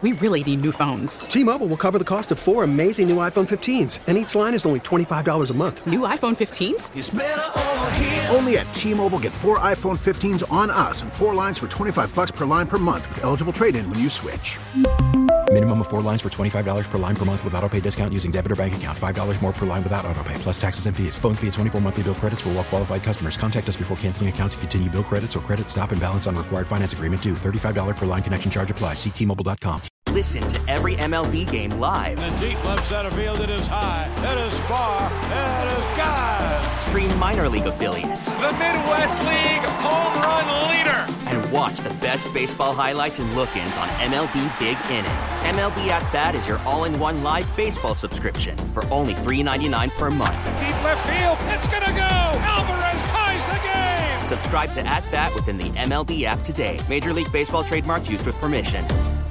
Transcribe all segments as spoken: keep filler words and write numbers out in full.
We really need new phones. T-Mobile will cover the cost of four amazing new iPhone fifteens, and each line is only twenty-five dollars a month. New iPhone fifteens? It's better over here. Only at T-Mobile, get four iPhone fifteens on us and four lines for twenty-five dollars per line per month with eligible trade-in when you switch. Minimum of four lines for twenty-five dollars per line per month with autopay discount using debit or bank account. five dollars more per line without autopay, plus taxes and fees. Phone fee at twenty-four monthly bill credits for well-qualified customers. Contact us before canceling account to continue bill credits or credit stop and balance on required finance agreement due. thirty-five dollars per line connection charge applies. See T Mobile dot com. Listen to every M L B game live. In the deep left center field, it is high, it is far, it is gone. Stream minor league affiliates. The Midwest League home run leader. And watch the best baseball highlights and look-ins on M L B Big Inning. M L B At Bat is your all-in-one live baseball subscription for only three dollars and ninety-nine cents per month. Deep left field, it's gonna go. Alvarez ties the game. Subscribe to At Bat within the M L B app today. Major League Baseball trademarks used with permission.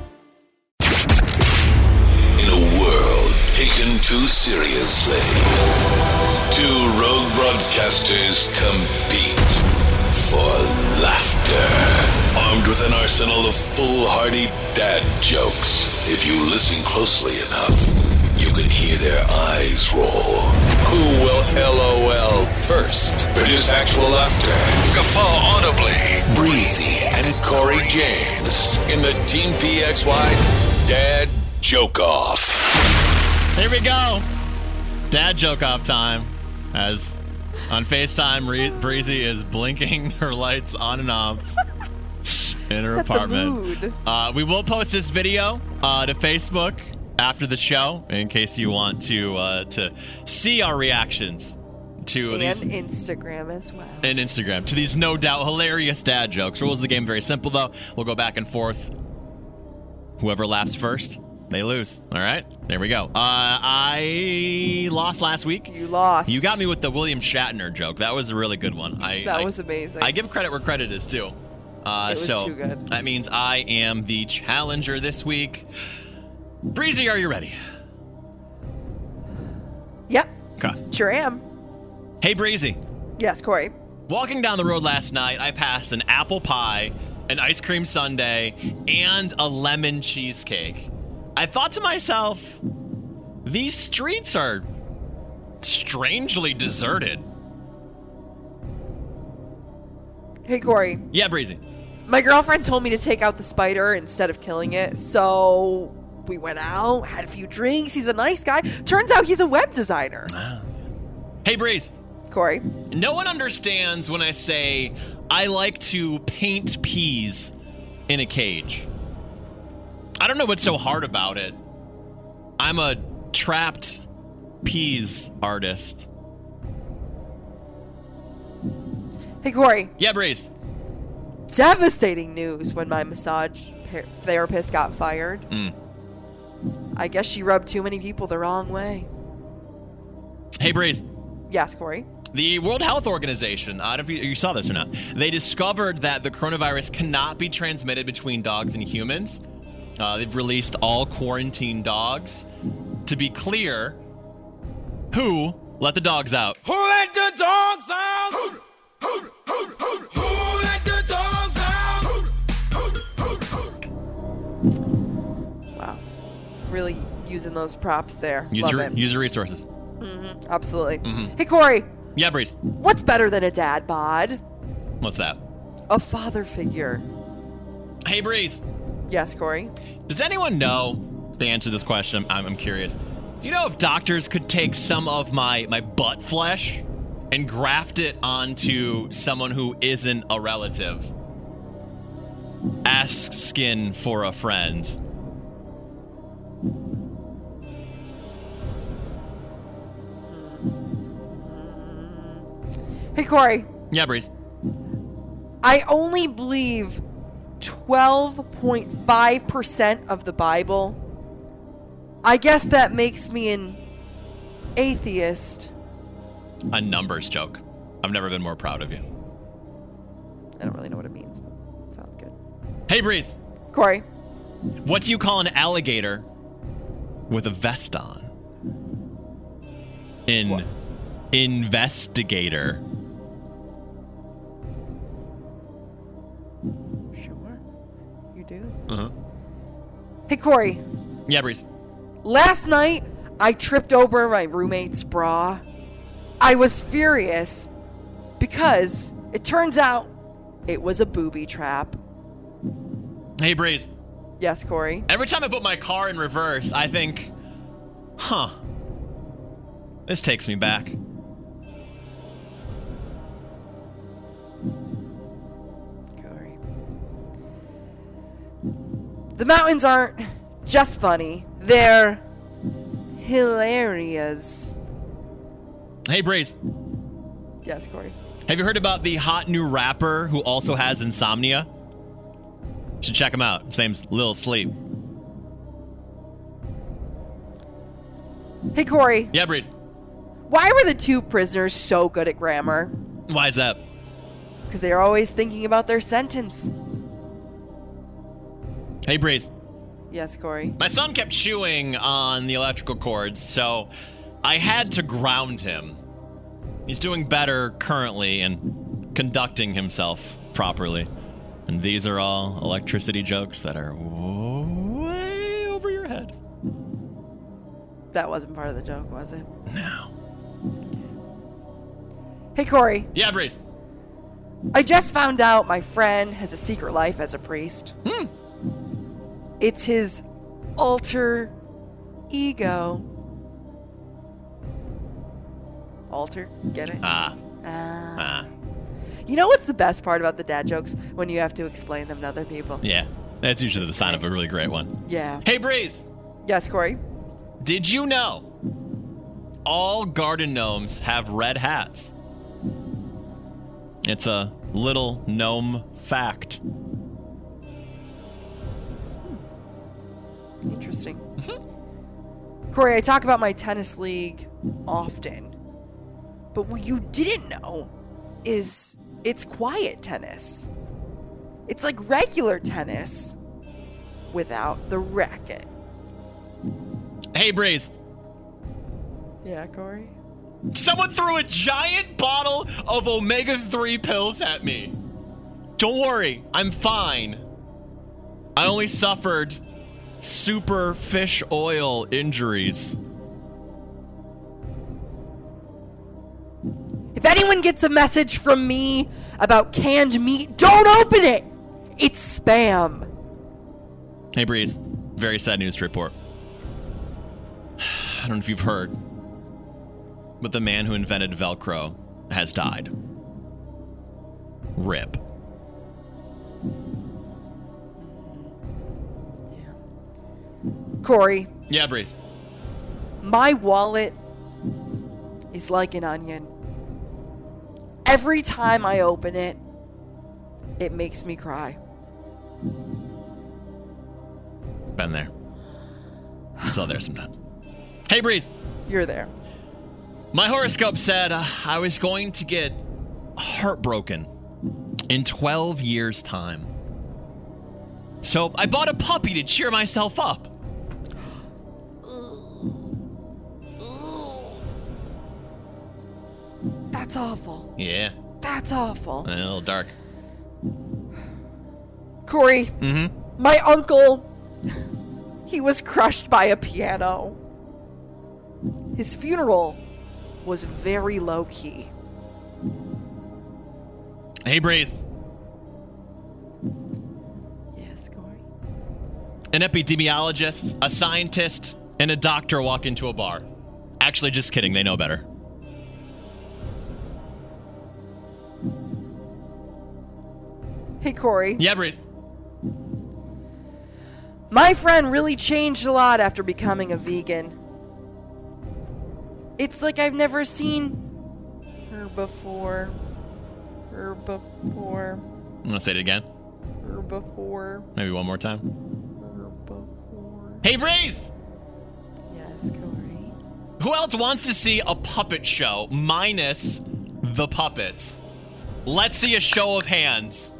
In a world taken too seriously, two rogue broadcasters compete for laughter. Armed with an arsenal of foolhardy dad jokes, if you listen closely enough, you can hear their eyes roll. Who will LOL first? Produce actual laughter. Guffaw audibly. Breezy and Corey James in the Team P X Y Dad Joke Off. Here we go. Dad Joke Off time. As on FaceTime, Re- Breezy is blinking her lights on and off in her Set apartment. The mood. Uh, we will post this video uh, to Facebook after the show in case you want to uh, to see our reactions to and these. And Instagram as well. And Instagram to these no doubt hilarious dad jokes. Rules of the game very simple though. We'll go back and forth. Whoever laughs first, they lose. All right, there we go. Uh, I lost last week. You lost. You got me with the William Shatner joke. That was a really good one. I, that I, was amazing. I give credit where credit is due. Uh, it was so too good. That means I am the challenger this week. Breezy, are you ready? Yep. Okay. Sure am. Hey, Breezy. Yes, Corey. Walking down the road last night, I passed an apple pie, an ice cream sundae, and a lemon cheesecake. I thought to myself, these streets are strangely deserted. Hey, Corey. Yeah, Breezy. My girlfriend told me to take out the spider instead of killing it, so we went out, had a few drinks. He's a nice guy. Turns out he's a web designer. Ah. Hey, Breeze. Corey. No one understands when I say I like to paint peas in a cage. I don't know what's so hard about it. I'm a trapped peas artist. Hey, Corey. Yeah, Breeze. Devastating news when my massage therapist got fired. Mm. I guess she rubbed too many people the wrong way. Hey, Breeze. Yes, Corey. The World Health Organization, I don't know if you, you saw this or not, they discovered that the coronavirus cannot be transmitted between dogs and humans. Uh, they've released all quarantine dogs. To be clear, who let the dogs out? Who let the dogs out? Who, who, who, who, who let the dogs out? Wow. Really using those props there. Use Love your, it. use your resources. Mm-hmm. Absolutely. Mm-hmm. Hey, Corey. Yeah, Breeze. What's better than a dad bod? What's that? A father figure. Hey, Breeze. Yes, Corey. Does anyone know the answer to this question? I'm, I'm curious. Do you know if doctors could take some of my, my butt flesh and graft it onto someone who isn't a relative? Ask skin for a friend. Hey, Corey. Yeah, Breeze. I only believe twelve point five percent of the Bible. I guess that makes me an atheist. A numbers joke. I've never been more proud of you. I don't really know what it means, but it sounds good. Hey, Breeze. Corey. What do you call an alligator with a vest on? An what? Investigator. Sure. You do? Uh-huh. Hey, Corey. Yeah, Breeze. Last night, I tripped over my roommate's bra. I was furious because it turns out it was a booby trap. Hey, Breeze. Yes, Corey. Every time I put my car in reverse, I think, huh, this takes me back. Corey. The mountains aren't just funny. They're hilarious. Hey, Breeze. Yes, Corey. Have you heard about the hot new rapper who also has insomnia? You should check him out. His name's Lil Sleep. Hey, Corey. Yeah, Breeze. Why were the two prisoners so good at grammar? Why is that? Because they're always thinking about their sentence. Hey, Breeze. Yes, Corey. My son kept chewing on the electrical cords, so I had to ground him. He's doing better currently and conducting himself properly. And these are all electricity jokes that are way over your head. That wasn't part of the joke, was it? No. Hey, Corey. Yeah, Breeze. I just found out my friend has a secret life as a priest. Hmm. It's his alter ego. Alter? Get it? Ah. Ah. Ah. You know what's the best part about the dad jokes? When you have to explain them to other people. Yeah. That's usually the sign of a really great one. Yeah. Hey, Breeze. Yes, Corey? Did you know all garden gnomes have red hats? It's a little gnome fact. Interesting. Mm-hmm. Corey, I talk about my tennis league often. But what you didn't know is it's quiet tennis. It's like regular tennis without the racket. Hey, Breeze. Yeah, Corey? Someone threw a giant bottle of omega three pills at me. Don't worry, I'm fine. I only suffered super fish oil injuries. If anyone gets a message from me about canned meat, don't open it! It's spam. Hey, Breeze. Very sad news to report. I don't know if you've heard, but the man who invented Velcro has died. Rip. Corey. Yeah, Breeze. My wallet is like an onion. Every time I open it, it makes me cry. Been there. Still there sometimes. Hey, Breeze. You're there. My horoscope said uh, I was going to get heartbroken in twelve years' time. So I bought a puppy to cheer myself up. That's awful. Yeah. That's awful. A little dark. Corey, mm-hmm. my uncle, he was crushed by a piano. His funeral was very low-key. Hey, Breeze. Yes, Corey? An epidemiologist, a scientist, and a doctor walk into a bar. Actually, just kidding. They know better. Hey, Corey. Yeah, Breeze. My friend really changed a lot after becoming a vegan. It's like I've never seen her before. Her before. I'm going to say it again. Her before. Maybe one more time. Her before. Hey, Breeze! Yes, Corey. Who else wants to see a puppet show minus the puppets? Let's see a show of hands.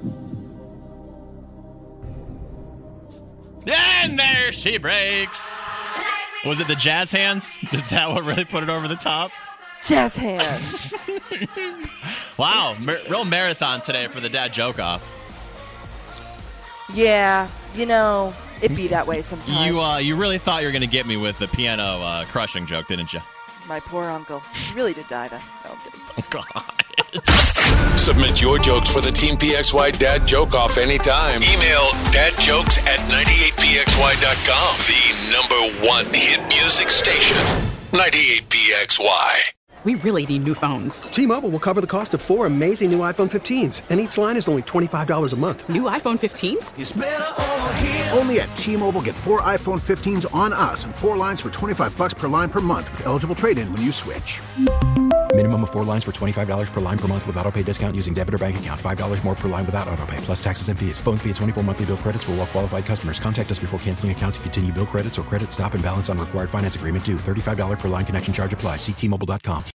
And there she breaks. Was it the jazz hands? Is that what really put it over the top? Jazz hands. Wow, mar- real marathon today for the dad joke off. Yeah, you know, it be that way sometimes. You uh, you really thought you were going to get me with the piano uh, crushing joke, didn't you? My poor uncle. He really did die, though. No, I'm kidding. Oh, God. Submit your jokes for the Team P X Y Dad Joke Off anytime. Email dadjokes at ninety-eight p x y dot com. The number one hit music station, ninety-eight P X Y. We really need new phones. T-Mobile will cover the cost of four amazing new iPhone fifteens, and each line is only twenty-five dollars a month. New iPhone fifteens? It's better over here. Only at T-Mobile, get four iPhone fifteens on us and four lines for twenty-five bucks per line per month with eligible trade-in when you switch. Minimum of four lines for twenty-five dollars per line per month with autopay discount using debit or bank account. five dollars more per line without autopay, plus taxes and fees. Phone fee at twenty-four monthly bill credits for well-qualified customers. Contact us before canceling account to continue bill credits or credit stop and balance on required finance agreement due. thirty-five dollars per line connection charge applies. See T Mobile dot com.